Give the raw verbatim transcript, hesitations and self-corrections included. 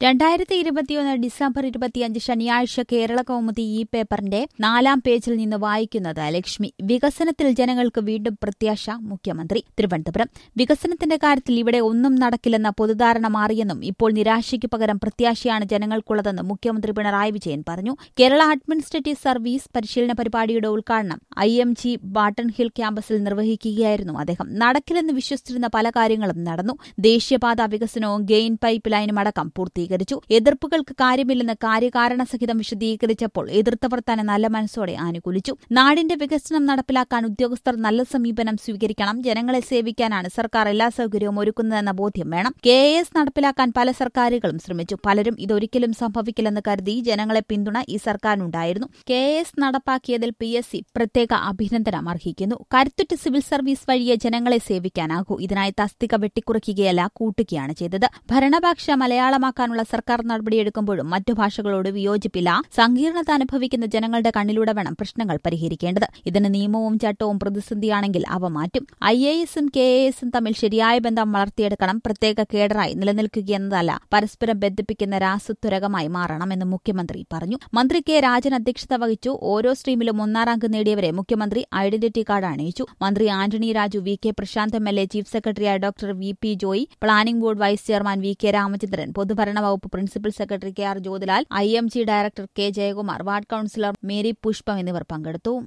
രണ്ടായിരത്തി ഇരുപത്തിയൊന്ന് ഡിസംബർ ഇരുപത്തിയഞ്ച് ശനിയാഴ്ച കേരള കൗമുദി ഈ പേപ്പറിന്റെ നാലാം പേജിൽ നിന്ന് വായിക്കുന്നത് ലക്ഷ്മി. വികസനത്തിൽ ജനങ്ങൾക്ക് വീണ്ടും പ്രത്യാശ മുഖ്യമന്ത്രി തിരുവനന്തപുരം. വികസനത്തിന്റെ കാര്യത്തിൽ ഇവിടെ ഒന്നും നടക്കില്ലെന്ന പൊതുധാരണ മാറിയെന്നും ഇപ്പോൾ നിരാശയ്ക്ക് പകരം പ്രത്യാശയാണ് ജനങ്ങൾക്കുള്ളതെന്നും മുഖ്യമന്ത്രി പിണറായി വിജയൻ പറഞ്ഞു. കേരള അഡ്മിനിസ്ട്രേറ്റീവ് സർവീസ് പരിശീലന പരിപാടിയുടെ ഉദ്ഘാടനം I M G Barton hill ക്യാമ്പസിൽ നിർവഹിക്കുകയായിരുന്നു അദ്ദേഹം. നടക്കില്ലെന്ന് വിശ്വസിച്ചിരുന്ന പല കാര്യങ്ങളും നടന്നു. ദേശീയപാത വികസനവും ഗെയിൻ പൈപ്പ് ലൈനും അടക്കം പൂർത്തീകരിച്ചു. എതിർപ്പുകൾക്ക് കാര്യമില്ലെന്ന് കാര്യകാരണസഹിതം വിശദീകരിച്ചപ്പോൾ എതിർത്തവർ തന്നെ നല്ല മനസ്സോടെ അനുകൂലിച്ചു. നാടിന്റെ വികസനം നടപ്പിലാക്കാൻ ഉദ്യോഗസ്ഥർ നല്ല സമീപനം സ്വീകരിക്കണം. ജനങ്ങളെ സേവിക്കാനാണ് സർക്കാർ എല്ലാ സൌകര്യവും ഒരുക്കുന്നതെന്ന ബോധ്യം വേണം. കെ എ എസ് നടപ്പിലാക്കാൻ പല സർക്കാരുകളും ശ്രമിച്ചു. പലരും ഇതൊരിക്കലും സംഭവിക്കില്ലെന്ന് കരുതി ജനങ്ങളെ പിന്തുണ ഈ സർക്കാരിനുണ്ടായിരുന്നു. കെ എ എസ് നടപ്പാക്കിയതിൽ പി എസ് സി പ്രത്യേക അഭിനന്ദനം അർഹിക്കുന്നു. കരുത്തുറ്റ സിവിൽ സർവീസ് വഴിയെ ജനങ്ങളെ സേവിക്കാനാകൂ. ഇതിനായി തസ്തിക വെട്ടിക്കുറയ്ക്കുകയല്ല, കൂട്ടുകയാണ് ചെയ്തത്. ഭരണഭാഷ മലയാളമാക്കാനുള്ള സർക്കാർ നടപടിയെടുക്കുമ്പോഴും മറ്റു ഭാഷകളോട് വിയോജിപ്പില്ല. സങ്കീർണത അനുഭവിക്കുന്ന ജനങ്ങളുടെ കണ്ണിലൂടെ വേണം പ്രശ്നങ്ങൾ പരിഹരിക്കേണ്ടത്. ഇതിന് നിയമവും ചട്ടവും പ്രതിസന്ധിയാണെങ്കിൽ അവ മാറ്റും. ഐ എ എസും കെ എ എസും തമ്മിൽ ശരിയായ ബന്ധം വളർത്തിയെടുക്കണം. പ്രത്യേക കേഡറായി നിലനിൽക്കുകയെന്നതല്ല, പരസ്പരം ബന്ധിപ്പിക്കുന്ന രാസത്വരകമായി മാറണമെന്ന് മുഖ്യമന്ത്രി പറഞ്ഞു. മന്ത്രി കെ രാജൻ അധ്യക്ഷത വഹിച്ചു. ഓരോ സ്ട്രീമിലും ഒന്നാം റാങ്ക് നേടിയവരെ മുഖ്യമന്ത്രി ഐഡന്റിറ്റി കാർഡ് അണിയിച്ചു. മന്ത്രി Antony Raju, V K Prashanth M L A, chief സെക്രട്ടറിയായ doctor V P Joy, planning board vice chairman V K Ramachandran, പൊതുഭരണ വകുപ്പ് principal secretary K R Jyothilal, I M G director K Jayakumar, ward councillor Mary Pushpam എന്നിവർ പങ്കെടുത്തു.